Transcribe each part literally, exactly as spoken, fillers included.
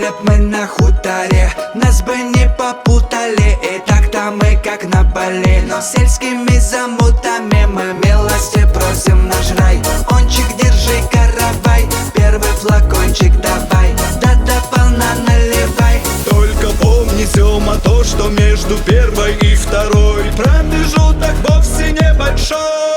Жили б мы на хуторе, нас бы не попутали. И так-то мы как на Бали, но сельскими замутами мы милости просим наш рай. Ончик, держи каравай, первый флакончик давай, да до полна наливай. Только помни, Сёма, то, что между первой и второй промежуток вовсе небольшой.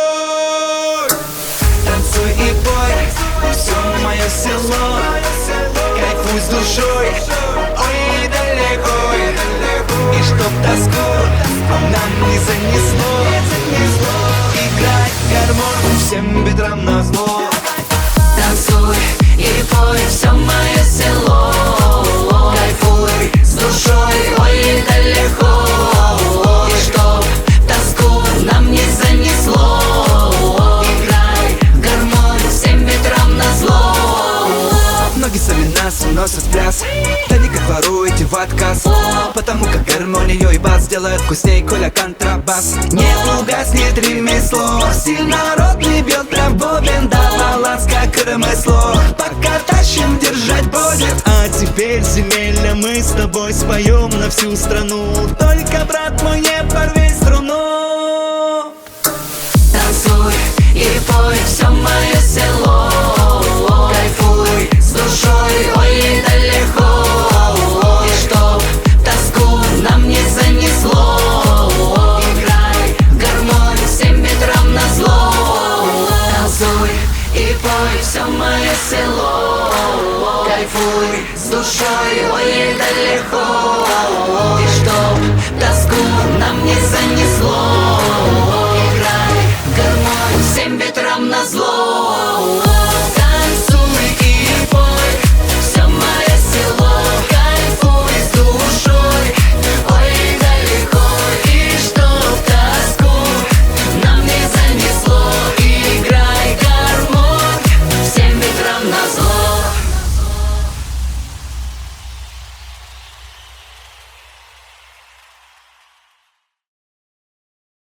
Танцуй и пой, все мое село, кайфуй с душой, ой, и далеко. И чтоб тоску нам не занесло, играй гармонь всем бедрам назло. Танцуй и пой, все мое село, кайфуй с душой, ой, и далеко. И чтоб тоску нам не занесло, играй гармонь всем ветрам назло. Многие сами нас уносят в пляс, да не как воруете в отказ, потому как гармонию и бас делают вкусней, коля контрабас. Не угаснет ремесло, сильно рот не бьет прям бобин, да баланс как ремесло, пока тащим держать будет. А теперь, земелья, мы с тобой споем на всю страну. Только, брат мой, не порви струну. Танцуй и пой, все мое село, кайфуй с душой, ой, и далеко. И чтоб тоску нам не занесло, играй гармонь всем ветрам назло. Танцуй и пой, все мое село, кайфуй с душой, ой, и далеко. И чтоб тоску нам не занесло,